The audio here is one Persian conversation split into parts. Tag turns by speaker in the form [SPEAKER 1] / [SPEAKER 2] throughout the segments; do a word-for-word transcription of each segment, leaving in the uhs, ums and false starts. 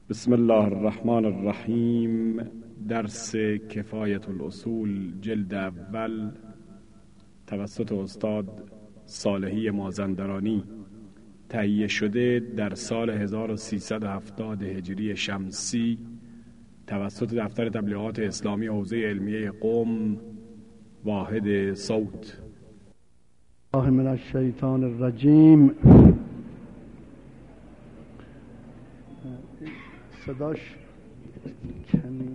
[SPEAKER 1] بسم الله الرحمن الرحیم. درس کفایت الاصول جلد اول توسط استاد صالحی مازندرانی، تهیه شده در سال هزار و سیصد و هفتاد هجری شمسی توسط دفتر تبلیغات اسلامی حوزه علمیه قم، واحد صوت.
[SPEAKER 2] الله من الشیطان الرجیم. صداش کمی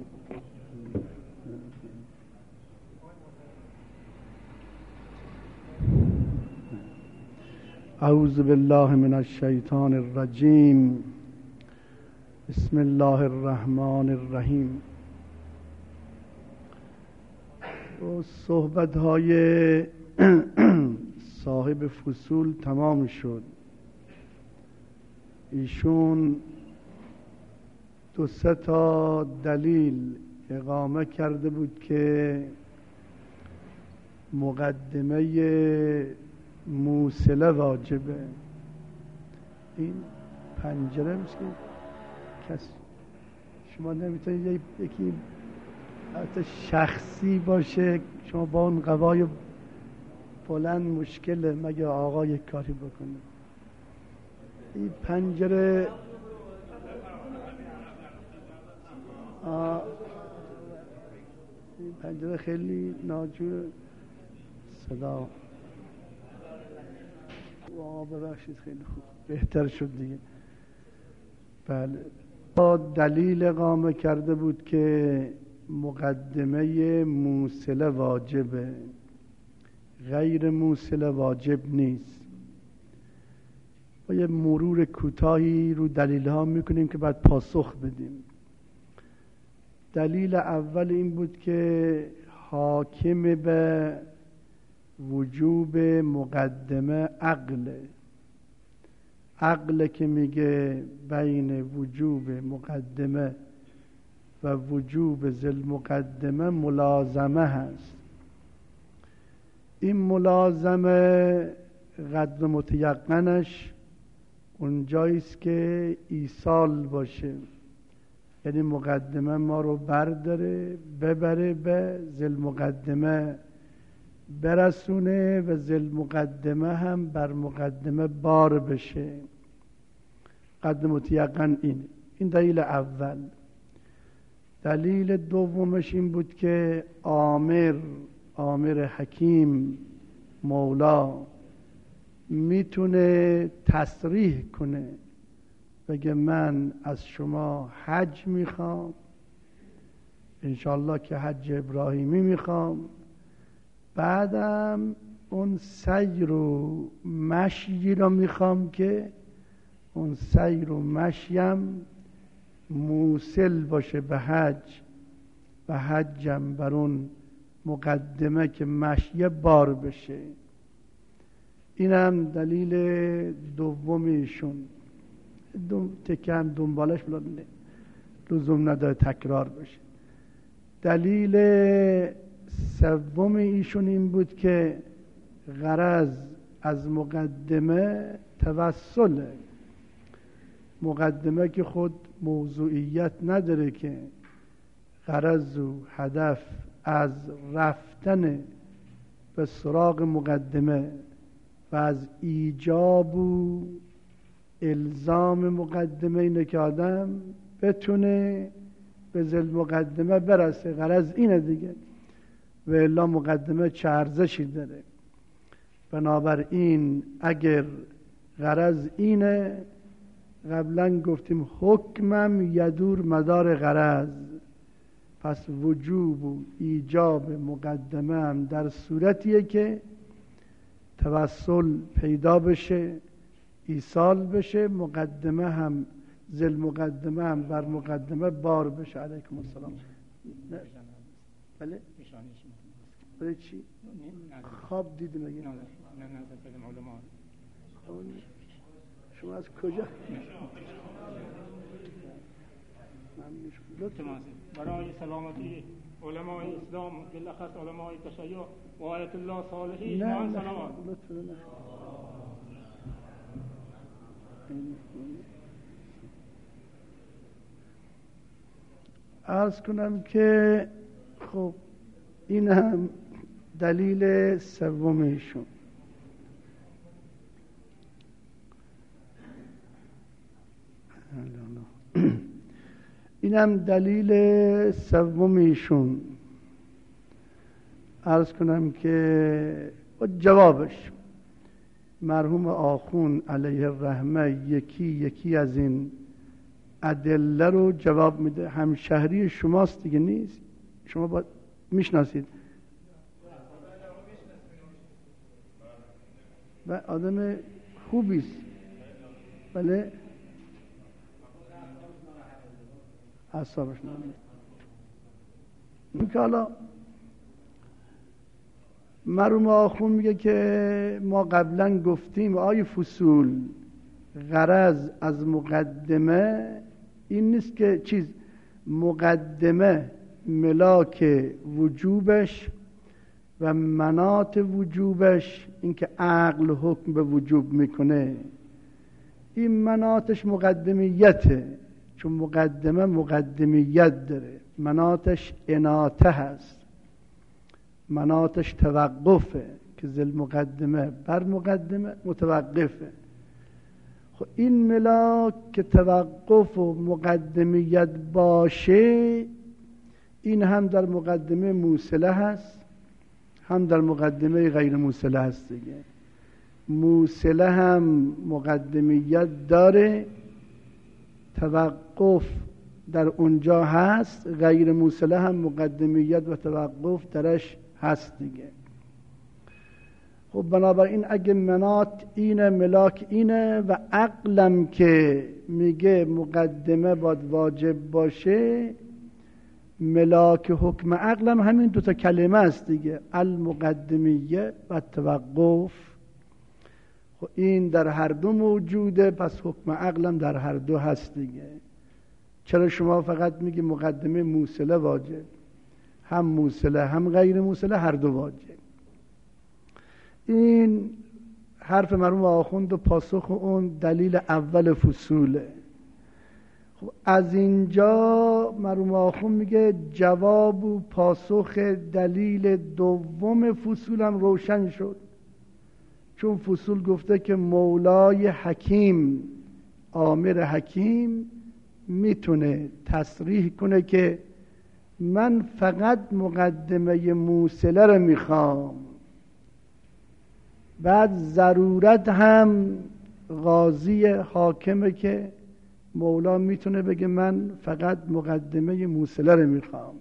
[SPEAKER 2] اعوذ بالله من الشیطان الرجیم. بسم الله الرحمن الرحیم. صحبت های صاحب فصول تمام شد. ایشون دو سه تا دلیل اقامه کرده بود که مقدمه موصله واجبه. این پنجره میشه کسی شما نمیتونید یکی حتی شخصی باشه، شما با اون قوای بلند مشکله، مگه آقا یک کاری بکنه. این پنجره آه. این پنجره خیلی ناجور صدا واه ببخشید، خیلی خوب بهتر شد دیگه. بله، با دلیل اقامه کرده بود که مقدمه موصله واجبه، غیر موصله واجب نیست. با یه مرور کوتاهی رو دلیل ها میکنیم که بعد پاسخ بدیم. دلیل اول این بود که حاکم به وجوب مقدمه عقله. عقل که میگه بین وجوب مقدمه و وجوب ذل مقدمه ملازمه هست. این ملازمه قدر متیقنش اونجاییست که ایصال باشه، یعنی مقدمه ما رو برداره ببره به ذل مقدمه برسونه و ذل مقدمه هم بر مقدمه بار بشه. قدر متیقن اینه. این دلیل اول. دلیل دومش این بود که آمر آمر حکیم مولا میتونه تصریح کنه، بگه من از شما حج میخوام، انشالله که حج ابراهیمی میخوام، بعدم اون سیر و مشی رو میخوام که اون سیر و مشیم موصل باشه به حج و حجم بر اون مقدمه که مشی بار بشه. اینم دلیل دومیشون. دو تکن دنبالش لزوم نداره تکرار بشه. دلیل سوم ایشون این بود که غرض از مقدمه توسله. مقدمه که خود موضوعیت نداره، که غرض و هدف از رفتن به سراغ مقدمه و از ایجاب و الزام مقدمه اینه که آدم بتونه به ذل مقدمه برسه. غرض اینه دیگه، و الا مقدمه چه ارزشی داره. بنابراین اگر غرض اینه، قبلا گفتیم حکمم یدور مدار غرض، پس وجوب و ایجاب مقدمه هم در صورتیه که توسل پیدا بشه، ایصال بشه، مقدمه هم ذل مقدمه هم بر مقدمه بار بشه. علیکم السلام. بله؟ بله چی؟ خواب دیدی مگه؟ نه نه نه. شما از کجا؟
[SPEAKER 3] برای سلامتی علمای اسلام، بالاخص علمای تشیع و آیت الله صالحی،
[SPEAKER 2] نه
[SPEAKER 3] من
[SPEAKER 2] نه
[SPEAKER 3] سلامات.
[SPEAKER 2] عرض کنم که خب این هم دلیل سومیشون. این هم دلیل سومیشون. عرض کنم که جوابش مرحوم آخون علیه الرحمه یکی یکی از این ادله رو جواب میده. همشهری شماست دیگه، نیست؟ شما با میشناسید و آدم خوبیست. بله اعصابش نمیاد. این که حالا مرحوم آخون میگه که ما قبلا گفتیم آی فصول غرض از مقدمه این نیست که چیز مقدمه ملاک وجوبش و مناط وجوبش این که عقل حکم به وجوب میکنه، این مناطش مقدمیته، چون مقدمه مقدمیت داره. مناطش اناته هست، مناطش توقفه که ذل مقدمه بر مقدمه متوقفه. خب این ملاک که توقف و مقدمیت باشه، این هم در مقدمه موصله هست هم در مقدمه غیر موصله هست دیگه. موصله هم مقدمیت داره، توقف در اونجا هست، غیر موصله هم مقدمیت و توقف درش هست دیگه. خب بنابراین اگه مناط اینه ملاک اینه و عقلم که میگه مقدمه باید واجب باشه، ملاک حکم عقلم همین دوتا کلمه است دیگه، المقدمیه و توقف. خب این در هر دو موجوده، پس حکم عقلم در هر دو هست دیگه. چرا شما فقط میگی مقدمه موصله واجب؟ هم موصله هم غیر موصله هر دو واجب. این حرف مرحوم آخوند و پاسخ اون دلیل اول فصوله. خب از اینجا مرحوم آخوند میگه جواب و پاسخ دلیل دوم فصولم روشن شد، چون فصول گفته که مولای حکیم آمر حکیم میتونه تصریح کنه که من فقط مقدمه موصله رو میخوام، بعد ضرورت هم قاضی حاکمه که مولا میتونه بگه من فقط مقدمه موصله رو میخوام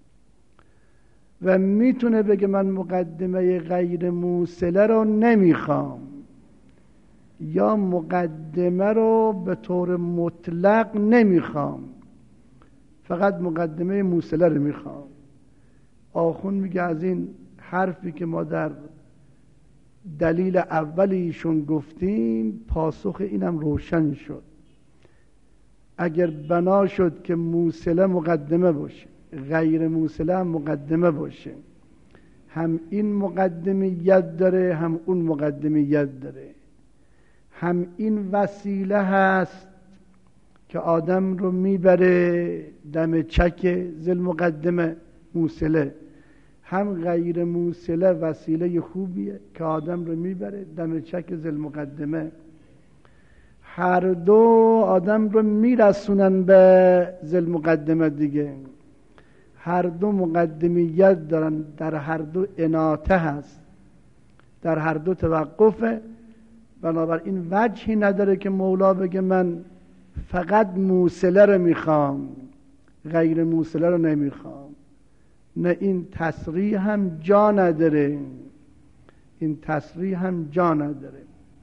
[SPEAKER 2] و میتونه بگه من مقدمه غیر موصله رو نمیخوام، یا مقدمه رو به طور مطلق نمیخوام، فقط مقدمه موصله رو میخوام. آخون میگه از این حرفی که ما در دلیل اولیشون گفتیم پاسخ اینم روشن شد. اگر بنا شد که موصله مقدمه باشه غیر موصله هم مقدمه باشه، هم این مقدمیت داره هم اون مقدمیت داره، هم این وسیله هست که آدم رو میبره دم چک ذل مقدمه موصله، هم غیر موصله وسیله خوبیه که آدم رو میبره دم چک ذل مقدمه. هر دو آدم رو میرسونن به ذل مقدمه دیگه. هر دو مقدمیت دارن، در هر دو اناته هست، در هر دو توقفه. بنابراین وجهی نداره که مولا بگه من فقط موصله رو میخوام غیر موصله رو نمیخوام. نه، این تصریح هم جا نداره، این تصریح هم جا نداره،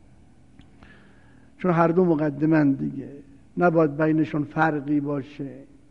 [SPEAKER 2] چون هر دو مقدمن دیگه، نباید بینشون فرقی باشه.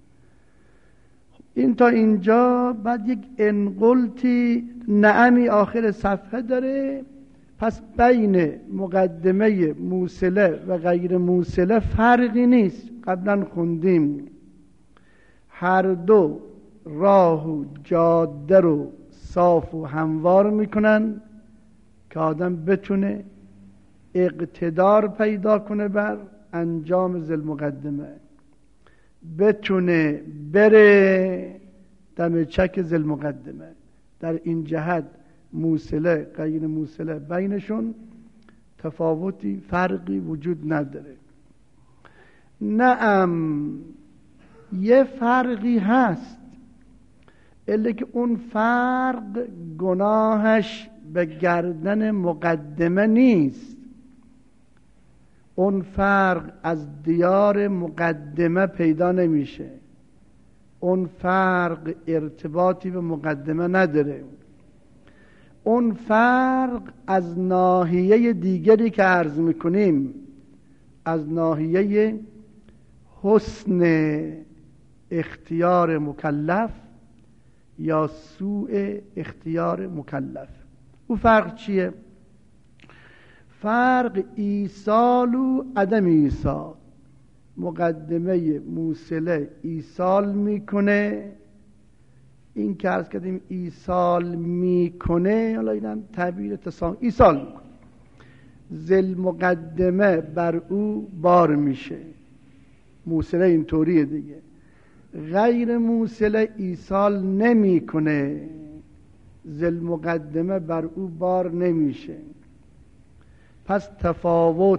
[SPEAKER 2] این تا اینجا. بعد یک انقلتی نعمی آخر صفحه داره. پس بین مقدمه موصله و غیر موصله فرقی نیست، قبلا خوندیم. هر دو راه و جاده رو صاف و هموار میکنن که آدم بتونه اقتدار پیدا کنه بر انجام ذل مقدمه. بتونه بره دم چک ذی المقدمه. در این جهت موصله غیر موصله بینشون تفاوتی فرقی وجود نداره. نعم یه فرقی هست، الا که اون فرق گناهش به گردن مقدمه نیست. اون فرق از دیار مقدمه پیدا نمیشه. اون فرق ارتباطی به مقدمه نداره. اون فرق از ناحیه دیگری که عرض میکنیم، از ناحیه حسن اختیار مکلف یا سوء اختیار مکلف. او فرق چیه؟ فرق ایصال و عدم ایصال. مقدمه موصله ایصال میکنه، این که عرض کردیم ایصال میکنه، حالا اینم تعبیر تسام ایصال میکنه، ذل مقدمه بر او بار میشه. موصله اینطوریه دیگه. غیر موصله ایصال نمیکنه، ذل مقدمه بر او بار نمیشه. پس تفاوت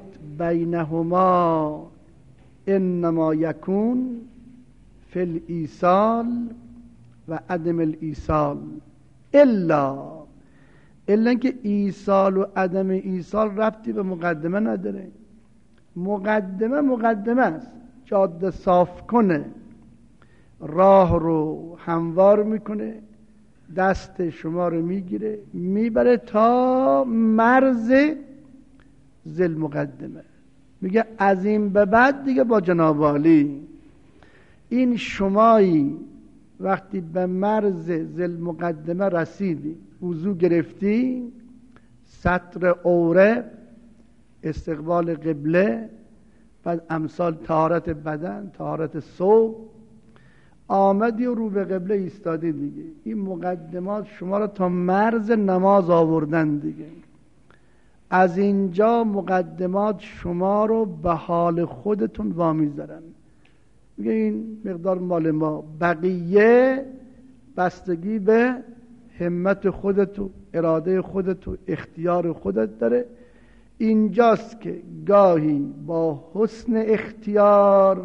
[SPEAKER 2] بینهما انما یکون فی الایصال و عدم الایصال، الا الا که ایصال و عدم ایصال ربطی به مقدمه نداره. مقدمه مقدمه است، جاده صاف کنه، راه رو هموار میکنه، دست شما رو میگیره میبره تا مرز ذل مقدمه. میگه از این به بعد دیگه با جناب عالی. این شمایی وقتی به مرز ذل مقدمه رسیدی، وضو گرفتی، ستر عوره، استقبال قبله، بعد امثال طهارت بدن، طهارت ثوب، آمدی و رو به قبله ایستادی دیگه. این مقدمات شما رو تا مرز نماز آوردن دیگه. از اینجا مقدمات شما رو به حال خودتون وامیزدن. میگه این مقدار مال ما، بقیه بستگی به همت خودت و اراده خودت و اختیار خودت داره. اینجاست که گاهی با حسن اختیار،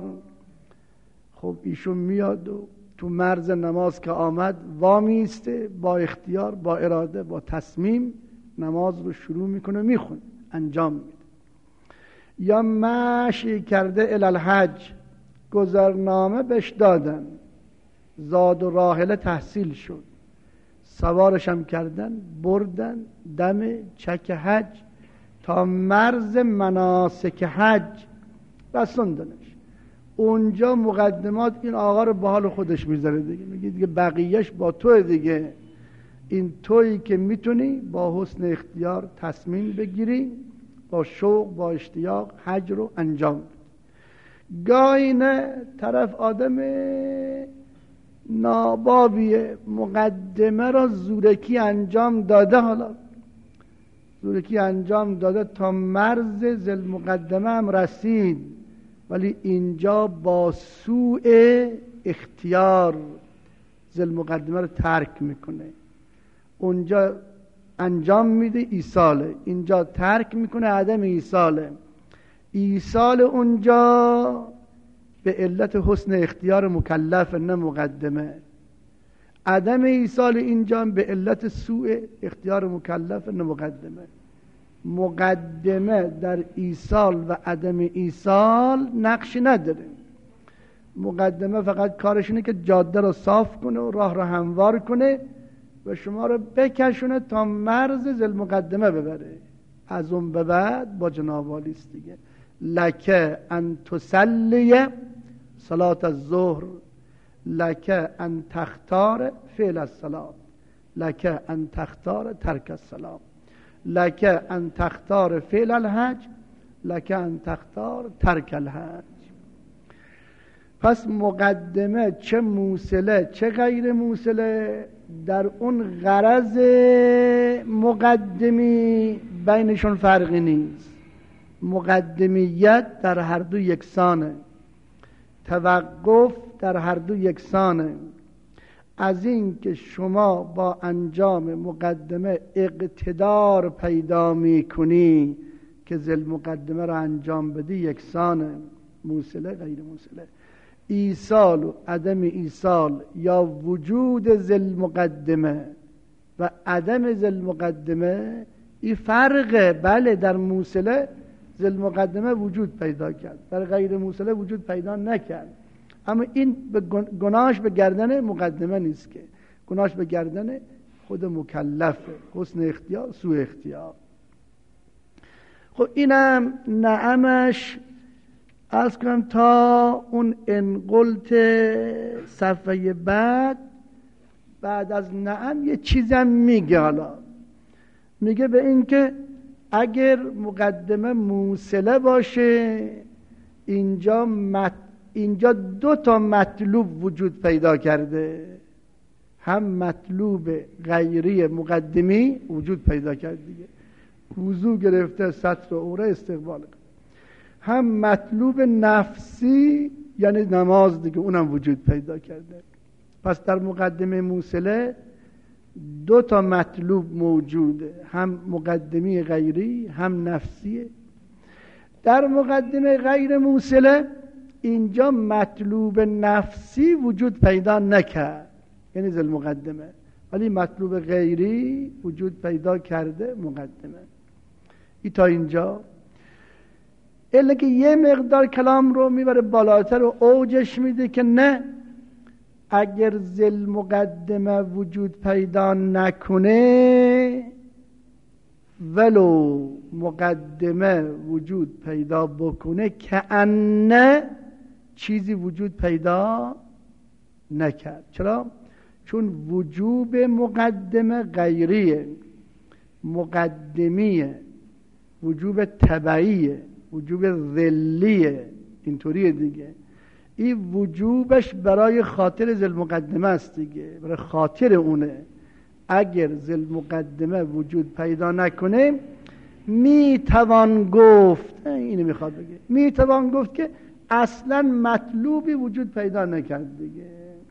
[SPEAKER 2] خب ایشون میاد و تو مرز نماز که آمد وامیسته، با اختیار، با اراده، با تصمیم نماز رو شروع میکنه، میخونه، انجام میده. یا مشی کرده الالحج، گذرنامه بهش دادن، زاد و راحله تحصیل شد، سوارشم کردن، بردن دم چک حج تا مرز مناسک حج رسوندنش. اونجا مقدمات این آقا رو به حال خودش میذاره دیگه. میگه دیگه بقیهش با توی دیگه. این تویی که میتونی با حسن اختیار تصمیم بگیری، با شوق، با اشتیاق حج رو انجام بدی. گاهی نه، طرف آدم نابابیه، مقدمه را زورکی انجام داده، حالا زورکی انجام داده تا مرز ذل مقدمه هم رسید، ولی اینجا با سوء اختیار ذل مقدمه رو ترک میکنه. اونجا انجام میده ایصاله، اینجا ترک میکنه عدم ایصاله. ایصال اونجا به علت حسن اختیار مکلف، نه مقدمه. عدم ایصال اینجا به علت سوء اختیار مکلف، نه مقدمه. مقدمه در ایصال و عدم ایصال نقشی نداره. مقدمه فقط کارش اینه که جاده رو صاف کنه و راه رو هموار کنه و شما رو بکشونه تا مرز ذل مقدمه ببره. از اون به بعد با جناب عالی است دیگه. لکه ان تصلی صلات الظهر، لکه ان تختار فعل الصلاه، لکه ان تختار ترک الصلاه، لکه ان تختار فعل الحج، لکه ان تختار ترک الحج. پس مقدمه چه موصله چه غیر موصله، در اون غرض مقدمی بینشون فرقی نیست. مقدمیت در هر دو یکسانه. توقف در هر دو یکسانه. از این که شما با انجام مقدمه اقتدار پیدا میکنی که ذل مقدمه را انجام بدی یکسانه، موصله غیر موصله. ایصال و عدم ایصال یا وجود ذل مقدمه و عدم ذل مقدمه این فرقه. بله در موصله ذل مقدمه وجود پیدا کرد، در غیر موصله وجود پیدا نکرد، اما این به گناهش به گردن مقدمه نیست، که گناهش به گردن خود مکلفه، حسن اختیار سوء اختیار. خب اینم نعمش عرض کنم تا اون انقلت صفحه بعد. بعد از نعم یه چیزم میگه، حالا میگه به این که اگر مقدمه موصله باشه اینجا مت اینجا دو تا مطلوب وجود پیدا کرده، هم مطلوب غیری مقدمی وجود پیدا کرده دیگه، وضو گرفته سطر و عوره استقبال، هم مطلوب نفسی یعنی نماز دیگه اونم وجود پیدا کرده. پس در مقدمه موصله دو تا مطلوب موجوده، هم مقدمی غیری هم نفسیه. در مقدمه غیر موصله اینجا مطلوب نفسی وجود پیدا نکرد، یعنی ذل مقدمه، ولی مطلوب غیری وجود پیدا کرده مقدمه. ای تا اینجا الا که یه مقدار کلام رو میبره بالاتر و اوجش میده که نه، اگر ذل مقدمه وجود پیدا نکنه ولو مقدمه وجود پیدا بکنه که انه چیزی وجود پیدا نکرد. چرا؟ چون وجوب مقدمه غیریه، مقدمیه، وجوب تبعیه، وجوب ذلیه، اینطوریه دیگه. این وجوبش برای خاطر ذل مقدمه است دیگه، برای خاطر اونه. اگر ذل مقدمه وجود پیدا نکنه میتوان گفت، اینو میخواد بگه، میتوان گفت که اصلا مطلوبی وجود پیدا نکرد دیگه.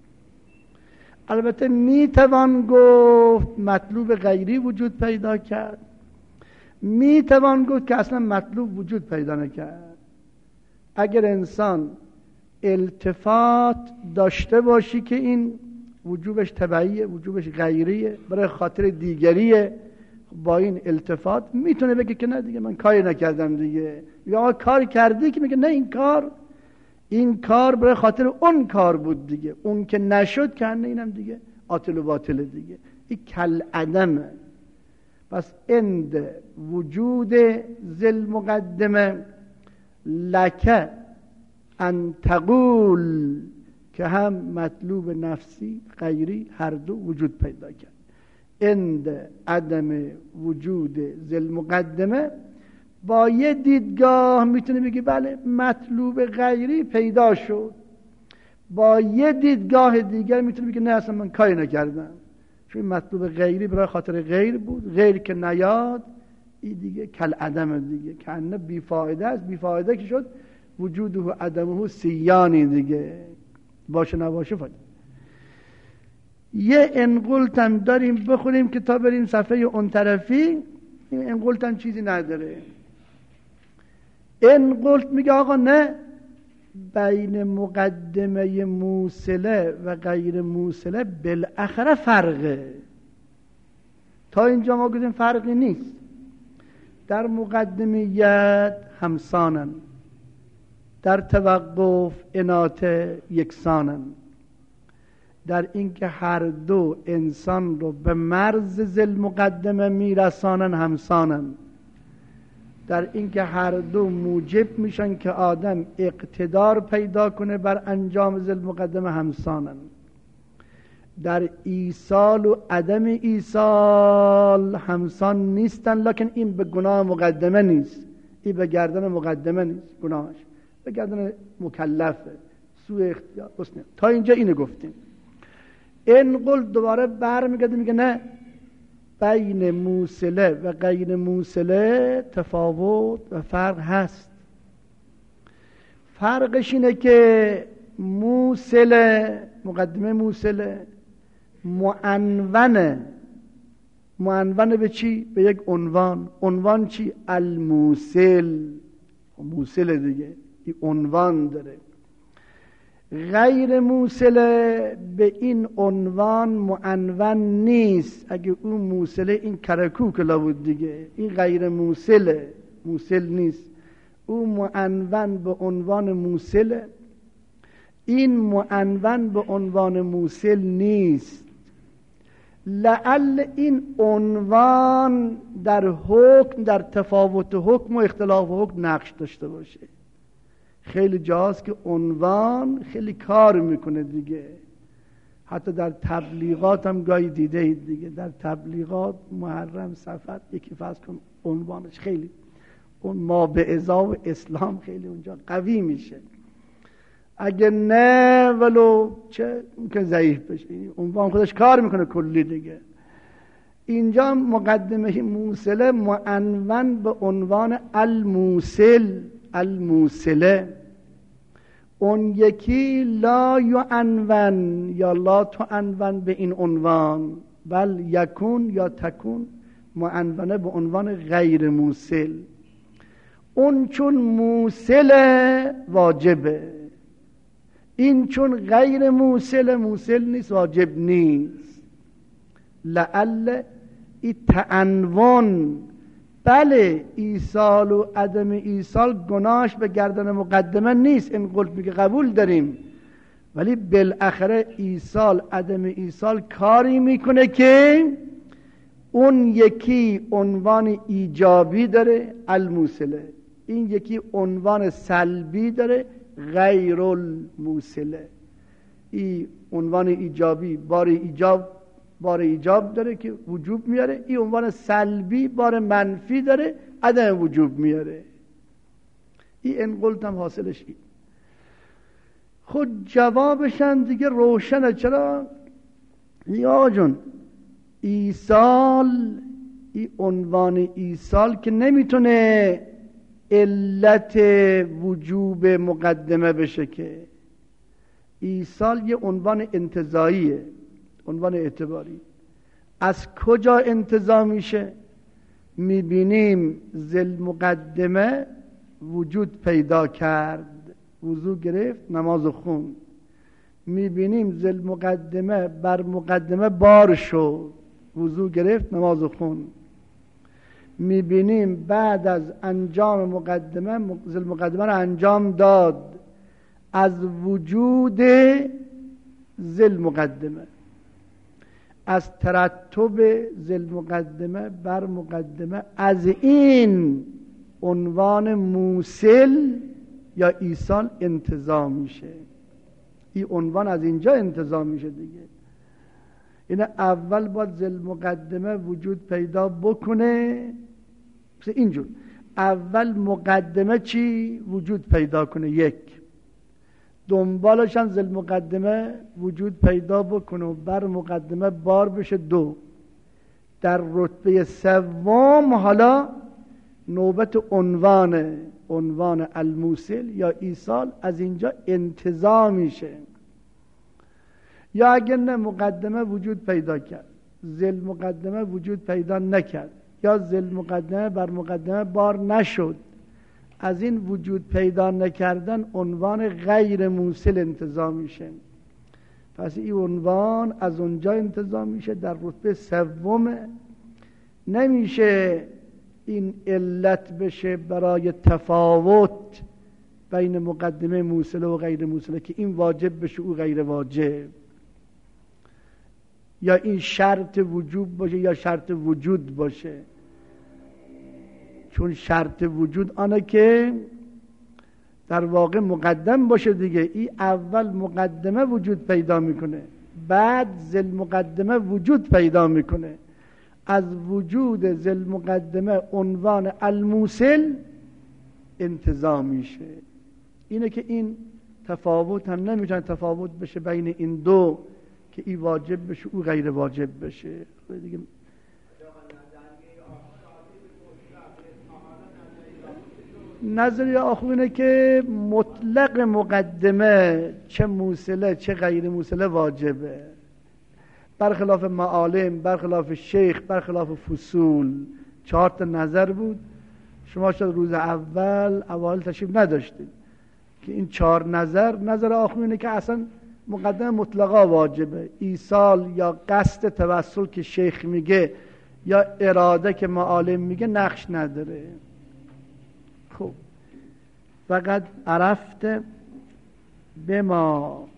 [SPEAKER 2] البته میتوان گفت مطلوب غیری وجود پیدا کرد، میتوان گفت که اصلا مطلوب وجود پیدا نکرد. اگر انسان التفات داشته باشی که این وجوبش تبعیه، وجوبش غیریه، برای خاطر دیگریه، با این التفات میتونه بگه که نه دیگه من کاری نکردم دیگه، یا آقا کار کردی، که میگه نه این کار این کار برای خاطر اون کار بود دیگه، اون که نشد که نه اینم دیگه عاطل و باطل دیگه. این کل عدمه. پس اند وجود ذل مقدمه لکه ان تقول که هم مطلوب نفسی غیری هر دو وجود پیدا کرد. اند عدم وجود ذل مقدمه با یه دیدگاه میتونه بگی بله مطلوب غیری پیدا شد، با یه دیدگاه دیگر میتونه بگی نه اصلا من کاری نکردم، چون مطلوب غیری برای خاطر غیر بود، غیر که نیاد این دیگه کل عدم دیگه، که انه بیفایده است. بیفایده که شد وجوده و عدمه سیانی دیگه، باشه نباشه فایده. یه انقلت هم داریم بخوریم که تا بریم صفحه اون طرفی. این انقلت هم چیزی نداره. انقلت میگه آقا نه، بین مقدمه موصله و غیر موصله بالاخره فرقه. تا اینجا ما گفتیم فرقی نیست. در مقدمیت همسانن، در توقف اناته یکسانن، در اینکه هر دو انسان رو به مرز ذل مقدمه میرسانن همسانن، در اینکه هر دو موجب میشن که آدم اقتدار پیدا کنه بر انجام ذل مقدمه همسانن، در ایصال و عدم ایصال همسان نیستن. لکن این به گناه مقدمه نیست، این به گردن مقدمه نیست، گناهش به گردن مکلفه، سوء اختیار حسنه. تا اینجا اینو گفتیم. انقل دوباره برمیگرده میگه نه، بین موصله و غیر موصله تفاوت و فرق هست. فرقش اینه که موصله، مقدمه موصله معنونه. معنونه به چی؟ به یک عنوان. عنوان چی؟ الموصل. موصله دیگه، این عنوان داره. غیر موصله به این عنوان معنون نیست. اگه اون موصله این کرکوک لابد دیگه، این غیر موصله، موصل نیست. اون معنون به عنوان موصله، این معنون به عنوان موصل نیست. لعل این عنوان در حکم، در تفاوت حکم و اختلاف حکم نقش داشته باشه. خیلی جاست که عنوان خیلی کار میکنه دیگه. حتی در تبلیغات هم گاهی دیده اید دیگه، در تبلیغات محرم سفر یکی فرض کن عنوانش خیلی اون ما به ازا و اسلام خیلی اونجا قوی میشه. اگه نه ولو چه ممکن ضعیف بشه، عنوان خودش کار میکنه کلی دیگه. اینجا مقدمه موصله معنون به عنوان الموصل، الموصله. اون یکی لا یعنون یا لا تعنون به این عنوان، بل یکون یا تکون معنونه به عنوان غیر موصل. اون چون موصل واجبه، این چون غیر موصل موصل نیست، واجب نیست. لعل این تعنون، بله ایصال و عدم ایصال گناهش به گردن مقدمه نیست، این قول میگه قبول داریم، ولی بالاخره ایصال عدم ایصال کاری میکنه که اون یکی عنوان ایجابی داره الموصله، این یکی عنوان سلبی داره غیر الموصله. این عنوان ایجابی بار ایجاب بار ایجاب داره که وجوب میاره، این عنوان سلبی بار منفی داره عدم وجوب میاره. این انقلت هم حاصلش این. خود جوابشن دیگه روشنه. چرا؟ یا جون ایصال، این عنوان ایصال که نمیتونه علت وجوب مقدمه بشه، که ایصال یه عنوان انتزاعیه، عنوان اعتباری. از کجا انتزاع میشه؟ میبینیم ذل مقدمه وجود پیدا کرد، وضو گرفت، نماز خون. میبینیم ذل مقدمه بر مقدمه بار شد، وضو گرفت، نماز خون. میبینیم بعد از انجام مقدمه ذل مقدمه رو انجام داد، از وجود ذل مقدمه، از ترتب ذل مقدمه بر مقدمه، از این عنوان موصل یا ایصال انتزاع میشه. این عنوان از اینجا انتزاع میشه دیگه. این اول باید ذل مقدمه وجود پیدا بکنه، مثل اینجور اول مقدمه چی وجود پیدا کنه، یک، دنبالش هم ذل مقدمه وجود پیدا بکنه و بر مقدمه بار بشه، دو. در رتبه سوم حالا نوبت عنوان عنوان الموصل یا ایصال از اینجا انتزاع میشه. یا اگر نه مقدمه وجود پیدا کرد، ذل مقدمه وجود پیدا نکرد، یا ذل مقدمه بر مقدمه بار نشد، از این وجود پیدا نکردن عنوان غیر موصل انتزاع میشه. پس این عنوان از اونجا انتزاع میشه، در رتبه سوم. نمیشه این علت بشه برای تفاوت بین مقدمه موصله و غیر موصله که این واجب بشه او غیر واجب، یا این شرط وجوب باشه یا شرط وجود باشه. چون شرط وجود آنه که در واقع مقدم باشه دیگه. این اول مقدمه وجود پیدا میکنه، بعد ذل مقدمه وجود پیدا میکنه، از وجود ذل مقدمه عنوان الموصل انتزاع میشه. اینه که این تفاوت هم نمیتونه تفاوت بشه بین این دو که این واجب بشه او غیر واجب بشه دیگه. نظریه آخو اینه که مطلق مقدمه چه موصله چه غیر موصله واجبه، برخلاف معالم، برخلاف شیخ، برخلاف فصول. چهار تا نظر بود. شما شاید روز اول اول تشریف نداشتید که این چهار نظر، نظر آخو اینه که اصلا مقدمه مطلقا واجبه. ایصال یا قصد توسل که شیخ میگه یا اراده که معالم میگه نقش نداره. خب فقط عرفت به ما.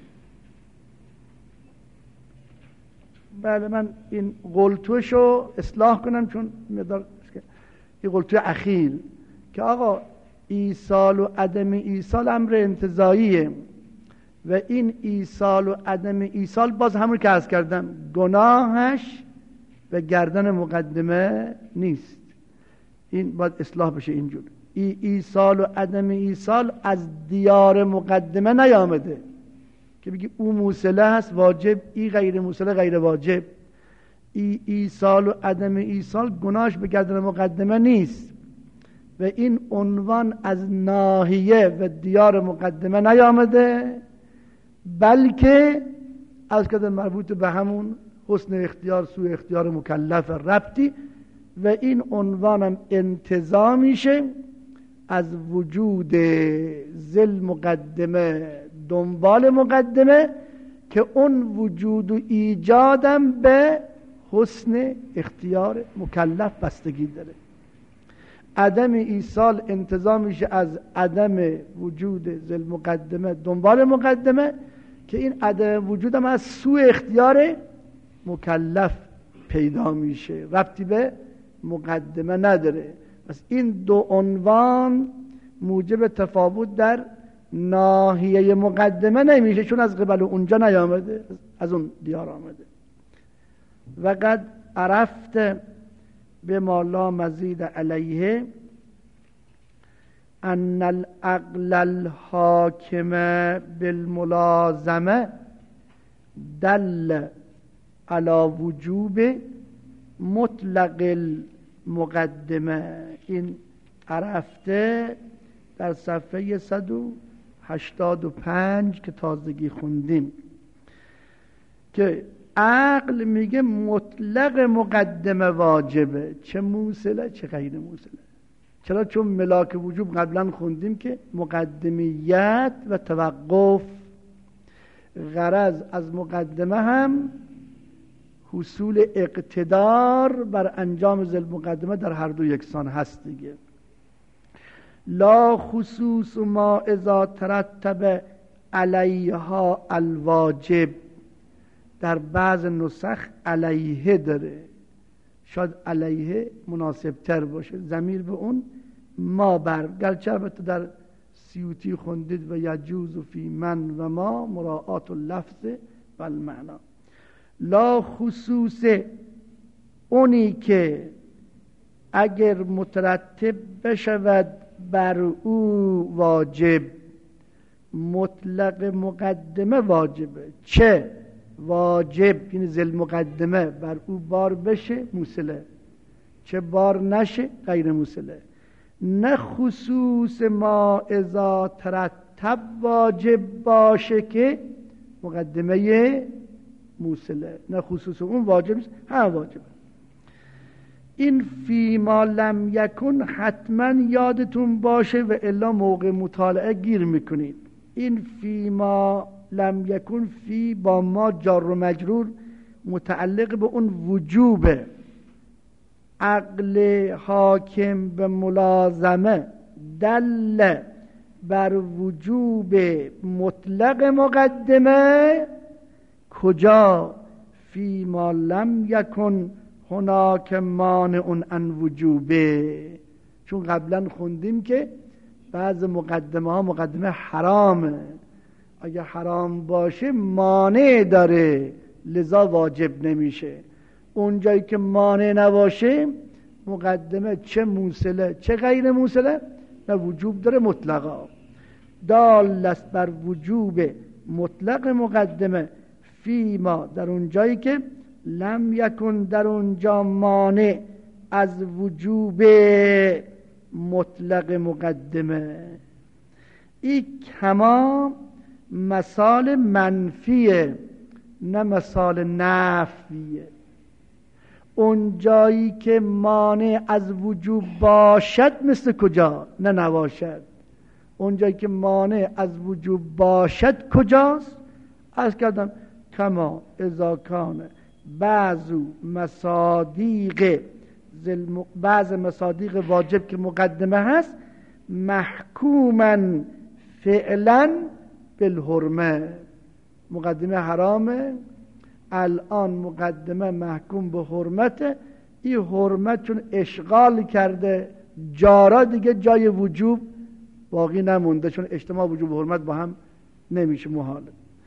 [SPEAKER 2] بله من این قلتوشو اصلاح کنم چون مدار این قلتو اخیر که آقا ایصال و عدم ایصال امر انتزاعیه و این ایصال و عدم ایصال باز همون که عرض کردم گناهش و گردن مقدمه نیست. این باید اصلاح بشه. اینجور ای ایصال و عدم ایصال از دیار مقدمه نیامده که بگی او موصله هست واجب، ای غیر موصله غیر واجب. ای ایصال و عدم ایصال گناهش به گردن مقدمه نیست و این عنوان از ناحیه و دیار مقدمه نیامده، بلکه از کده مربوط به همون حسن اختیار سوء اختیار مکلف ربطی و این عنوانم انتزاع میشه از وجود ذل مقدمه دنبال مقدمه که اون وجود و ایجادم به حسن اختیار مکلف بستگی داره. عدم ایصال انتزاع میشه از عدم وجود ذل مقدمه دنبال مقدمه که این عدم وجودم از سوء اختیار مکلف پیدا میشه، ربطی به مقدمه نداره. پس این دو عنوان موجب تفاوت در ناحیه مقدمه نمیشه چون از قبل اونجا نیامده، از اون دیار آمده. وقد عرفت به ما لا مزید علیه ان العقل الحاکم بالملازمه دل علی وجوب مطلق المقدمه. این عرفته در صفحه صد و هشتاد و پنج که تازگی خوندیم که عقل میگه مطلق مقدمه واجبه، چه موصله چه غیر موصله. چرا؟ چون ملاک وجوب قبلا خوندیم که مقدمیت و توقف، غرض از مقدمه هم حصول اقتدار بر انجام ذل مقدمه در هر دو یکسان هست دیگه. لا خصوص ما اذا ترتب علیها الواجب، در بعض نسخ علیه داره، شاید علیه مناسب تر باشه، ضمیر به اون ما بر، گرچه البته در سیوطی خوندید و یجوز فی من و ما مراعات اللفظ و المعنا. لا خصوص اونی که اگر مترتب بشود بر او واجب، مطلق مقدمه واجبه، چه واجب یعنی ذل مقدمه بر او بار بشه موصله، چه بار نشه غیر موصله. نه خصوص ما اذا ترتب واجب باشه که مقدمه موصله، نه خصوص اون واجب نیست، هم واجبه. این فی ما لم یکن حتما یادتون باشه و الا موقع مطالعه گیر میکنید. این فی ما لم یکن، فی با ما جار و مجرور متعلق به اون وجوبه. عقل حاکم به ملازمه دل بر وجوب مطلق مقدمه، کجا؟ فی ما لم یکن هناک مانع عن وجوبه. چون قبلا خوندیم که بعض مقدمه ها مقدمه حرامه، اگه حرام باشه مانع داره لذا واجب نمیشه. اونجایی که مانع نباشه مقدمه چه موصله چه غیر موصله نه وجوب داره مطلقا. دال است بر وجوب مطلق مقدمه فی ما، در اونجایی که لم یکن در اونجا مانع از وجوب مطلق مقدمه. این کما مثال منفیه نه مثال نفیه. اون جایی که مانع از وجوب باشد مثل کجا؟ نه نباشد. اون جایی که مانع از وجوب باشد کجاست؟ عرض کردم کما اذا کان بعض مصادیق بعض مصادیق واجب که مقدمه هست محکوما فعلا بالحرمه. مقدمه حرامه، الان مقدمه محکوم به حرمته. این حرمت چون اشغال کرده جارا دیگه جای وجوب باقی نمونده، چون اجتماع وجوب و حرمت با هم نمیشه، محاله.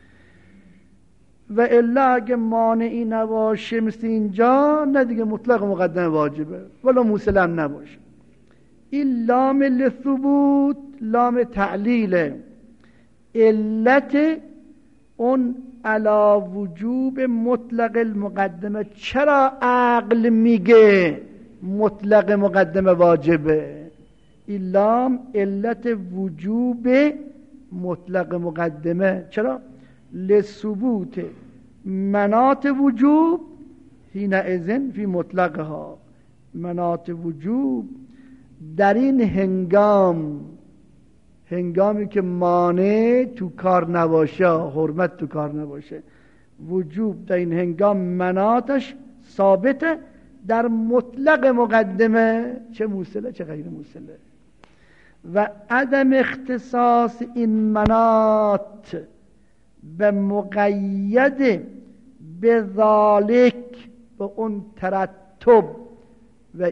[SPEAKER 2] و الا اگه مانعی نباشه مثل اینجا، نه دیگه مطلق مقدمه واجبه ولی موصلم نباشه. این لام لثبوت لام تعلیله. علت اون علا وجوب مطلق المقدمه. چرا عقل میگه مطلق مقدمه واجبه؟ این لام علت وجوب مطلق مقدمه. چرا؟ لثبوت مناط وجوب حینئذ فی مطلقها. مناط وجوب در این هنگام، هنگامی که مانع تو کار نباشه، حرمت تو کار نباشه، وجوب در این هنگام مناطش ثابته در مطلق مقدمه، چه موصله چه غیر موصله. و عدم اختصاص این مناط به مقید به ذالک، به اون ترتب و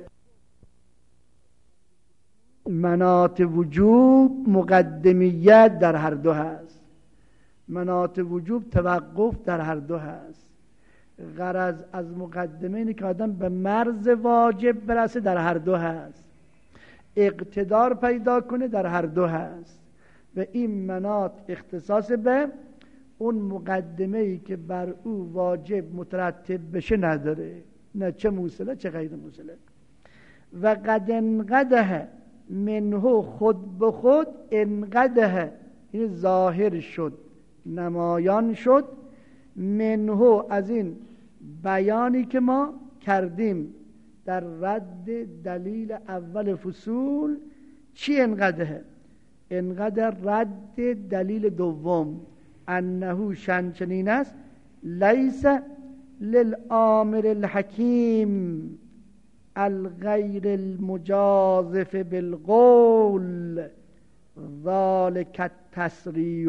[SPEAKER 2] مناط وجوب مقدمیت در هر دو هست. مناط وجوب توقف در هر دو هست. غرض از مقدمه اینه که آدم به مرز واجب برسه، در هر دو هست. اقتدار پیدا کنه، در هر دو هست. و این مناط اختصاص به اون مقدمه ای که بر او واجب مترتب بشه نداره، نه چه موصله چه غیر موصله. و قد انقده منه، خود به خود، انقده این ظاهر شد، نمایان شد، منه از این بیانی که ما کردیم در رد دلیل اول فصول. چی انقده؟ انقده رد دلیل دوم، انه شنچنین است، لیس للآمر الحکیم الغیر المجازف بالقول ذالک التصریح.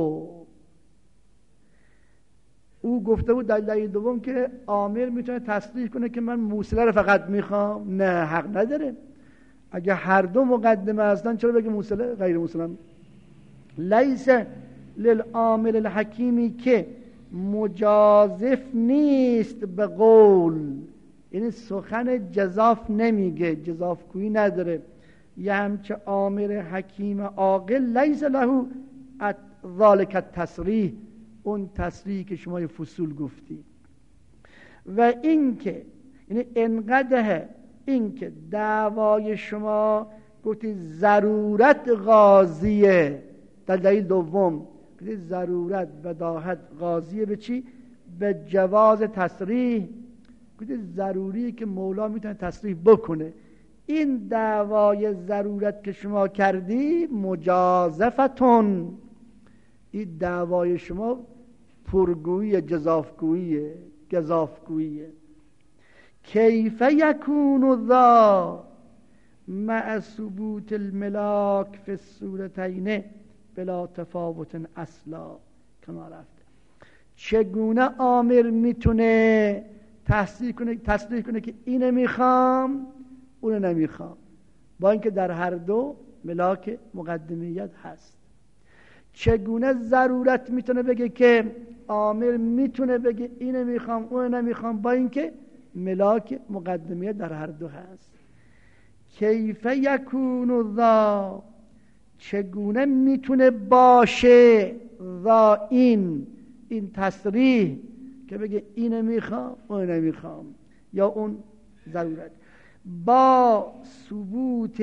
[SPEAKER 2] او گفته بود در دلیل دوم که آمر میتونه تصریح کنه که من موصله رو فقط میخوام. نه، حق نداره. اگه هر دو مقدمه هستن چرا بگه موصله غیر موصله؟ لیس للآمر الحکیمی که مجازف نیست به قول، یعنی سخن جزاف نمیگه، جزافگویی نداره. یه همچه آمر حکیم عاقل لیس له ذالک التصریح، اون تصریحی که شما یه فصول گفتی. و این که یعنی انقدره، این که دعوای شما گفتی ضرورت قاضیه در دلیل دوم، گفتی ضرورت بداهت قاضیه به چی؟ به جواز تصریح. گفتی ضروریه که مولا میتونه تصریح بکنه. این دعوای ضرورت که شما کردی مجازفتون، این دعوای شما پرگویی، جزافگویی، گزافگویی. کیف یکون ذا مع ثبوت الملاک فی الصورتین بلا تفاوت اصلا کما رفته. چگونه آمر میتونه تصریح کنه تصریح کنه که اینو میخوام اونو نمیخوام، با اینکه در هر دو ملاک مقدمیت هست؟ چگونه ضرورت میتونه بگه که آمر میتونه بگه اینو میخوام اونو نمیخوام، با اینکه ملاک مقدمیت در هر دو هست؟ کیف یکون ذا، چگونه میتونه باشه ذا این این تصریح که بگه اینو میخوام اونو نمیخوام، یا اون ضرورت با ثبوت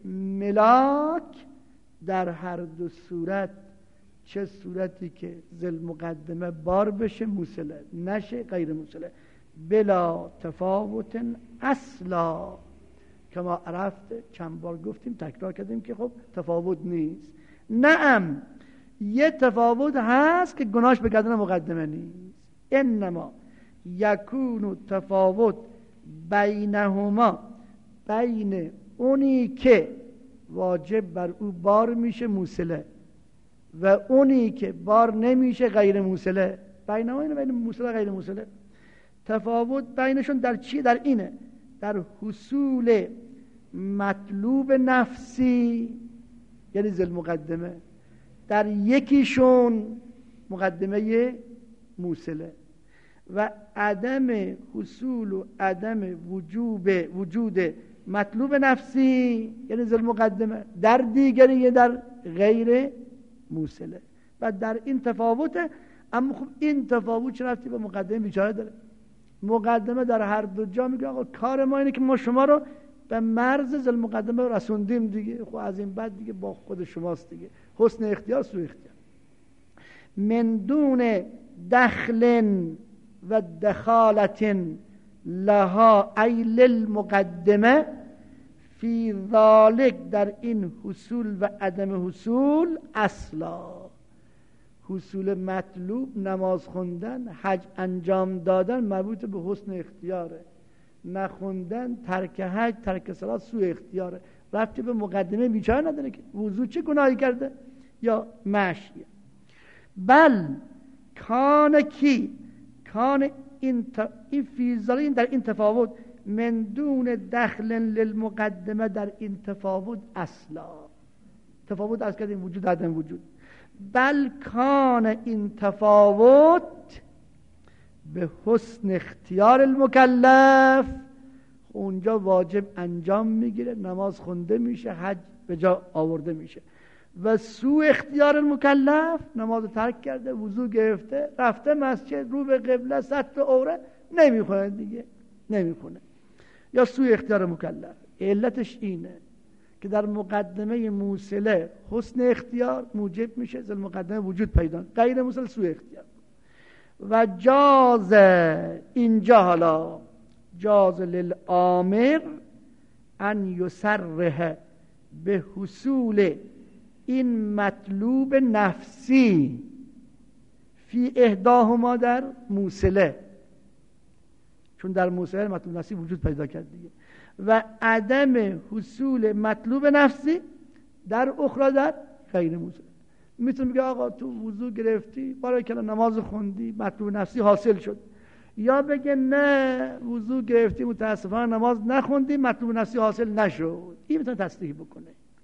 [SPEAKER 2] ملاک در هر دو صورت، چه صورتی که ذل مقدمه بار بشه موصله، نشه غیر موصله، بلا تفاوت اصلا. که ما عرفت چند بار گفتیم تکرار کردیم که خب تفاوت نیست. نعم یه تفاوت هست که گناهش به گردن مقدمه نیست. انما یکون تفاوت بینهما، بین اونی که واجب بر او بار میشه موصله و اونی که بار نمیشه غیر موصله. بینهما اینه، بین موصله غیر موصله. تفاوت بینشون در چی؟ در اینه، در حصول مطلوب نفسی یعنی ذل مقدمه در یکیشون مقدمه موصله و عدم حصول و عدم وجوب وجود مطلوب نفسی یعنی ذل مقدمه در دیگری در غیر موصله. و در این تفاوته. اما خب این تفاوت چه ربطی به مقدمه بیچاره داره؟ مقدمه در هر دو جا میگه آقا کار ما اینه که ما شما رو به مرز ذل مقدمه رسوندیم دیگه، خب از این بعد دیگه با خود شماست دیگه. حسن اختیار سوء اختیار. من دون دخل و دخالت لها ای للمقدمه فی ذالک، در این حصول و عدم حصول اصلا. حصول مطلوب نماز خوندن، حج انجام دادن مربوط به حسن اختیاره، نخوندن ترک حج ترک صلات سوء اختیاره، ربطی به مقدمه بیچاره نداره که وضو چه گناهی کرده یا مشی. بل کان کی کان این ت... این فیزالین در این تفاوت من دون دخل للمقدمه، در این تفاوت اصلا تفاوت از کردیم وجود عدم وجود. بل کان این تفاوت به حسن اختیار المکلف، اونجا واجب انجام میگیره، نماز خونده میشه، حج به جا آورده میشه. و سوء اختیار المکلف، نماز ترک کرده، وضو گرفته، رفته مسجد، رو به قبله، ستر عوره نمیخونه دیگه، نمیخونه. یا سوء اختیار مکلف علتش اینه که در مقدمه موصله حسن اختیار موجب میشه ذل مقدمه وجود پیدا، غیر موصله سوء اختیار. و جاز اینجا حالا جاز للآمر ان یصرح به حصول این مطلوب نفسی فی احداهما در موصله، چون در موصله مطلوب نفسی وجود پیدا کرد دیگه، و عدم حصول مطلوب نفسی در اخرى در غیر موصله. میتونه بگه آقا تو وضو گرفتی، برای که نماز خوندی، مطلوب نفسی حاصل شد. یا بگه نه وضو گرفتی متاسفانه نماز نخوندی، مطلوب نفسی حاصل نشد. این میتونه تصدیق بکنه.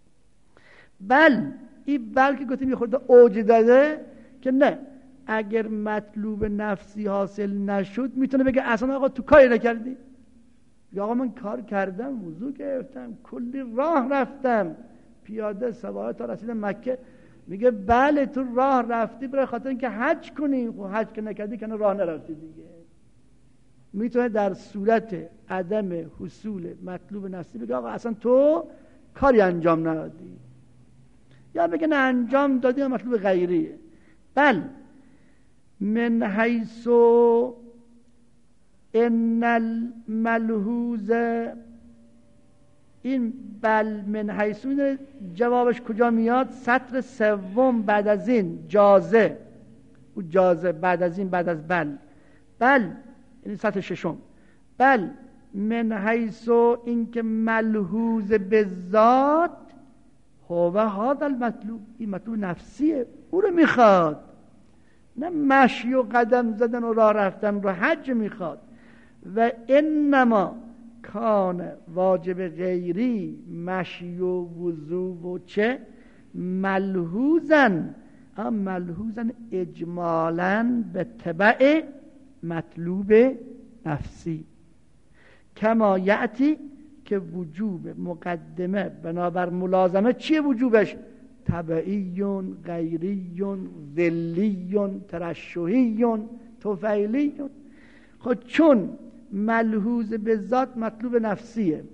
[SPEAKER 2] بل این بلکه گفتیم یه خورده اوج داده که نه، اگر مطلوب نفسی حاصل نشد میتونه بگه اصلا آقا تو کاری نکردی. یا آقا من کار کردم، وضو گرفتم، کلی راه رفتم، پیاده سواره تا رسیدم مکه. میگه بله تو راه رفتی برای خاطر اینکه حج کنی، خب حج که نکردی کنه راه نرفتی دیگه. میتونه در صورت عدم حصول مطلوب نفسی بگه آقا اصلا تو کاری انجام ندادی، یا بگه نه انجام دادی و مطلوب غیریه. بل من حیث ان الملحوظ، این بل من حیث جوابش کجا میاد؟ سطر سوم بعد از این جازه، او جازه بعد از این بعد از بل. بل یعنی سطر ششم. بل من حیث این که ملحوظ به ذات هو هذا المطلوب، این مطلوب نفسیه، او رو میخواد، نه مشی و قدم زدن و راه رفتن رو حج میخواد. و انما کان واجب غیری مشی و وضو و چه ملحوظن، اما ملحوظن اجمالاً به تبع مطلوب نفسی، کما یعتی که وجوب مقدمه بنابر ملازمه چیه وجوبش؟ تبعیون، غیریون، ذلیون، ترشحیون، توفیلیون. خود چون ملحوظ به ذات مطلوب نفسیه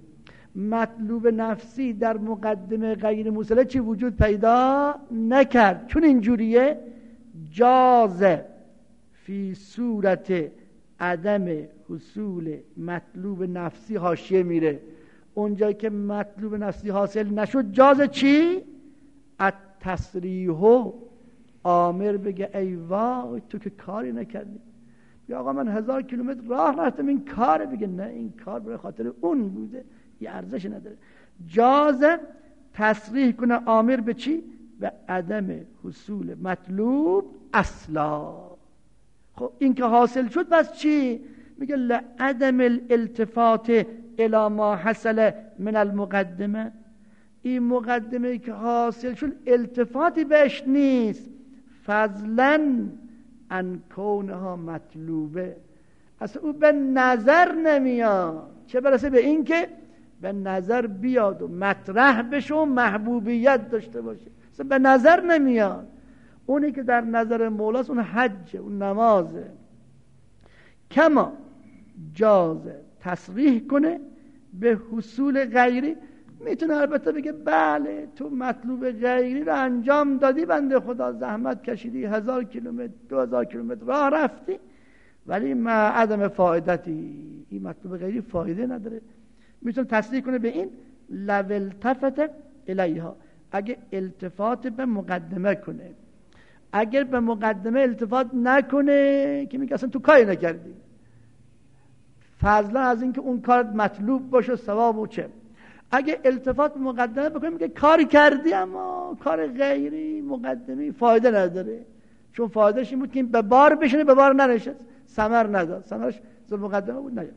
[SPEAKER 2] مطلوب نفسی در مقدمه غیر موصله چی وجود پیدا نکرد. چون اینجوریه جاز فی صورت عدم حصول مطلوب نفسی حاشیه میره. اونجایی که مطلوب نفسی حاصل نشد جاز چی؟ التصریح. آمر بگه ای وای تو که کاری نکردی. یا آقا من هزار کیلومتر راه رفتم این کاره، بگه نه این کار برای خاطر اون بوده، یه ارزش نداره. جاز تصریح کنه آمر به چی؟ به عدم حصول مطلوب اصلا. خب این که حاصل شد پس چی؟ میگه لعدم الالتفات الی ما حصل من المقدمه. این مقدمه که حاصل شد التفاتی بهش نیست، فضلا ان کونها مطلوبه، اصلا او به نظر نمیاد، چه برسه به این که به نظر بیاد و مطرح بشه و محبوبیت داشته باشه. اصلا به نظر نمیاد. اونی که در نظر مولاست اون حجه، اون نمازه. کما جازه تصریح کنه به حصول غیری. میتونه البته بگه بله تو مطلوب غیری رو انجام دادی، بنده خدا زحمت کشیدی، هزار کیلومتر دو هزار کیلومتر راه رفتی، ولی ما عدم فایدتی، این مطلوب غیری فایده نداره. میتونه تصریح کنه به این لو التفت الیها، اگه التفات به مقدمه کنه. اگر به مقدمه التفات نکنه که میگه اصلا تو کاری نکردی، فضلا از اینکه اون کار مطلوب باشه ثواب و چه. اگه التفات به مقدمه بکنه میگه کاری کردی اما کار غیری مقدمی فایده نداره، چون فایدهش این بود که این به بار بشینه، به بار ننشست، ثمر نداد، ثمرش ذل مقدمه بود نیاد.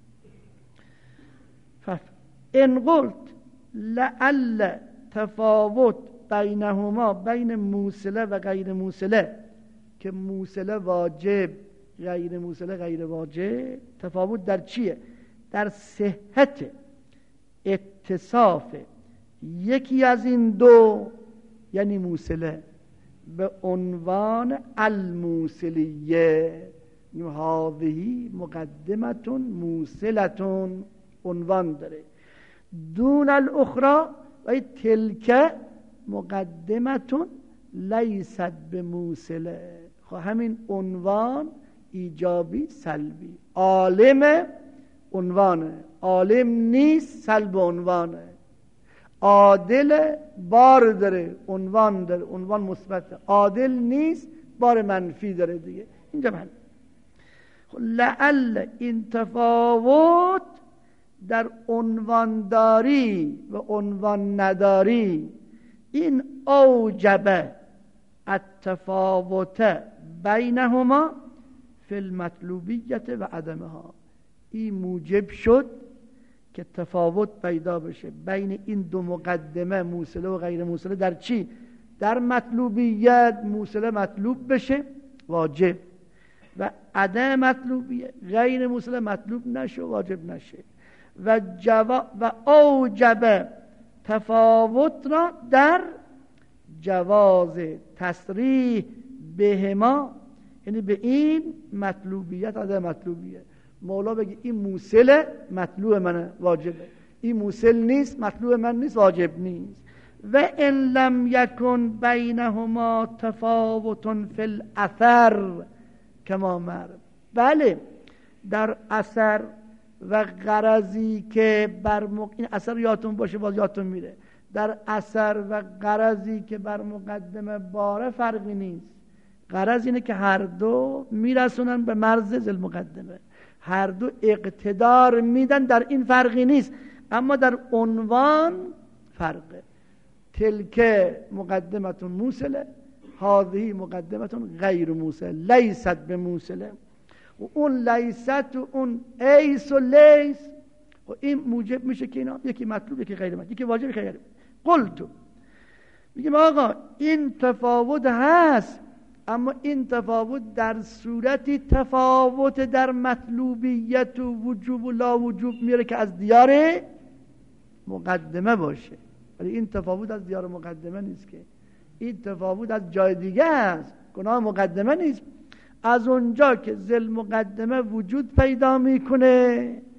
[SPEAKER 2] ان قلت لعل تفاوت بینهما، بین موصله و غیر موصله، که موصله واجب غیر موصله غیر واجب، تفاوت در چیه؟ در صحت اتصاف یکی از این دو، یعنی موصله، به عنوان الموصلیه. هذه مقدمتون موصلتون عنوان داره، دون الاخرى و تلک مقدمتون لیست به موصله. خب همین عنوان ایجابی سلبی، عالم عنوانه، عالم نیست سلب عنوانه، عادل بار داره عنوان داره، عنوان مثبت، عادل نیست بار منفی داره دیگه. اینجا من خب لعل این تفاوت در عنوان داری و عنوان نداری، این اوجب التفاوت بینهما فی المطلوبیت و عدمها. این موجب شد که تفاوت پیدا بشه بین این دو مقدمه موصله و غیر موصله. در چی؟ در مطلوبیت. موصله مطلوب بشه واجب، و عدم مطلوبیت غیر موصله مطلوب نشه واجب نشه. و جوا و اوجب تفاوت را در جواز تصریح بهما، یعنی به این مطلوبیت عدم مطلوبیت. مولا بگه این موصل مطلوب منه واجبه، این موصل نیست مطلوب من نیست واجب نیست. و ان لم یکن بینهما تفاوت فی الاثر کما مر. بله در اثر و غرضی که بر مق... این اثر یادتون باشه، باز یادتون میره، در اثر و غرضی که بر مقدمه باره فرقی نیست. غرض اینه که هر دو میرسونن به مرز ذل مقدمه، هر دو اقتدار میدن، در این فرقی نیست، اما در عنوان فرقه. تلک مقدمتون موصله، هذه مقدمتون غیر موصله، لیست به موصله. و اون لیست و اون ایس و لیس، و این موجب میشه که اینا یکی مطلوب یکی غیر مطلوب، یکی واجب یکی غیر. قلتو میگیم آقا این تفاوت هست، اما این تفاوت در صورتی تفاوت در مطلوبیت و وجوب و لا وجوب میره که از دیار مقدمه باشه، ولی این تفاوت از دیار مقدمه نیست، که این تفاوت از جای دیگه است، گناه مقدمه نیست. از اونجا که ذل مقدمه وجود پیدا میکنه،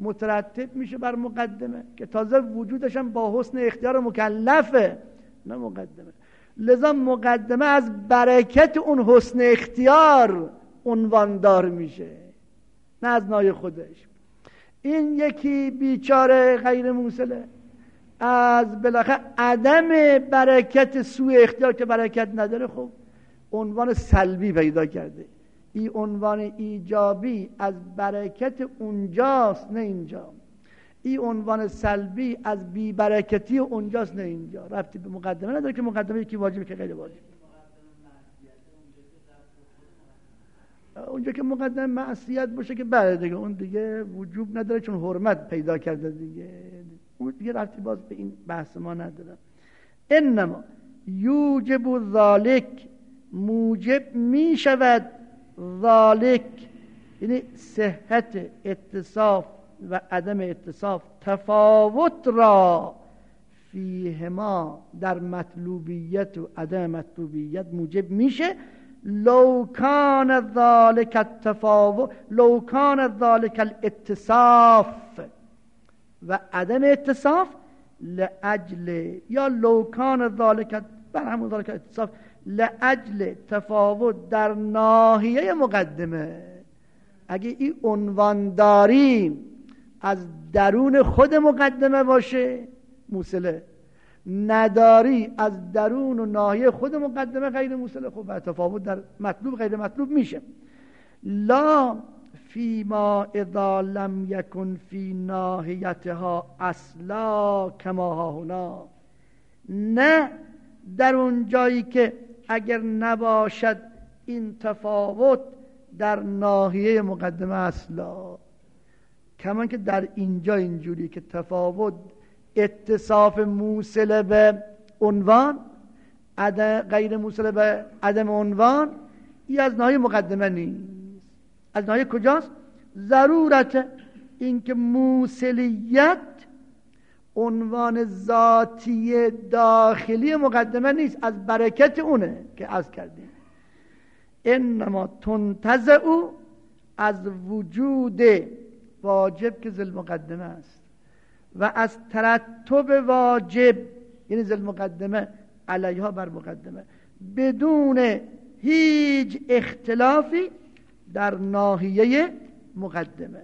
[SPEAKER 2] مترتب میشه بر مقدمه که تازه وجودش هم با حسن اختیار مکلفه، نه مقدمه. لذا مقدمه از برکت اون حسن اختیار عنواندار میشه، نه از نای خودش. این یکی بیچاره غیر موصله از بالاخره عدم برکت سوء اختیار که برکت نداره، خب عنوان سلبی پیدا کرده. این عنوان ایجابی از برکت اونجاست نه اینجا، این عنوان سلبی از بی برکتی اونجاست نه اینجا. ربطی به مقدمه نداره که مقدمه یکی واجبه که غیر واجب. اونجا که مقدمه معصیت باشه که بله دیگه اون دیگه وجوب نداره چون حرمت پیدا کرده دیگه، اون دیگه ربطی باز به این بحث ما نداره. انما یوجب ذالک، موجب می شود ذالک، یعنی صحت اتصاف و عدم اتصاف، تفاوت را فیهما در مطلوبیت و عدم مطلوبیت موجب میشه. لو کان ذالک التفاوت، لو کان ذالک الاتصاف و عدم اتصاف لاجل، یا لو کان ذالک بر همون ذالک اتصاف لاجل تفاوت در ناحیه مقدمه. اگه این عنوان داری از درون خود مقدمه باشه موصله، نداری از درون و ناحیه خود مقدمه غیر موصله، خب تفاوت در مطلوب غیر مطلوب میشه. لا فیما اذا لم یکن فی ناحیتها اصلا کما ها هنا، نه در اون جایی که اگر نباشد این تفاوت در ناحیه مقدمه اصلا، کمان که در اینجا اینجوری که تفاوت اتصاف موصل به عنوان، عدم غیر موصل به عدم عنوان، این از ناحیه مقدمه نیست. از ناحیه کجاست؟ ضرورت این که موصلیت عنوان ذاتی داخلی مقدمه نیست، از برکت اونه که عرض کردیم. انما تنتزع از وجود واجب که ذل مقدمه است و از ترتب واجب یعنی ذل مقدمه علیها بر مقدمه، بدون هیچ اختلافی در ناحیه مقدمه.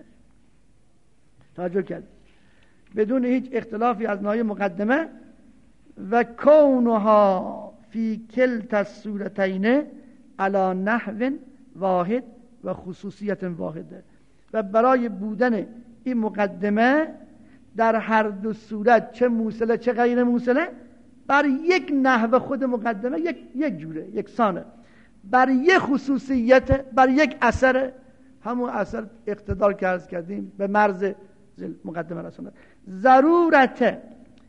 [SPEAKER 2] توجه کرد؟ بدون هیچ اختلافی از ناحیه مقدمه. و کونها فی کلتا الصورتین علی نحو واحد و خصوصیت واحده، و برای بودن این مقدمه در هر دو صورت، چه موصله چه غیر موصله، بر یک نحو خود مقدمه یک یک جوره، یکسانه، بر یک خصوصیت، بر یک اثر، همون اثر اقتدار که عرض کردیم به مرز مقدمه رسوندن. ضرورت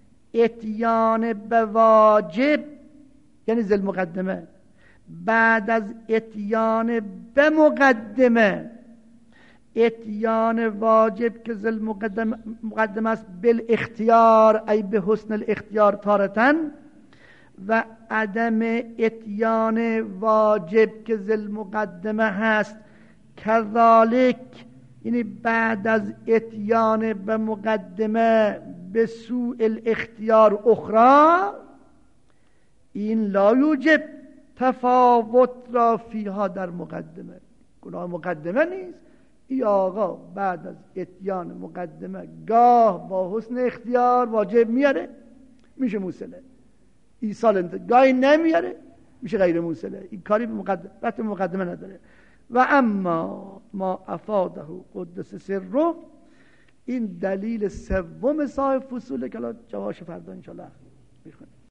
[SPEAKER 2] اتیان به واجب یعنی ذل مقدمه بعد از اتیان به مقدمه، اتیان واجب که ذل مقدمه مقدمه است بالاختیار ای به حسن الاختیار تارتن، و عدم اتیان واجب که ذل مقدمه هست کذالک، یعنی بعد از اتیان به مقدمه به سوء الاختیار اخرى، این لا یوجب تفاوت را فیها در مقدمه. گناه مقدمه نیست، ای آقا بعد از اتیان مقدمه گاه با حسن اختیار واجب میاره میشه موصله، ای سال گاهی نمیاره میشه غیر موصله. این کاری به مقدمه ربط مقدمه نداره. و اما ما افاده قدس سره، این دلیل سوم صاحب فصوله که الان جواش فردا انشاءالله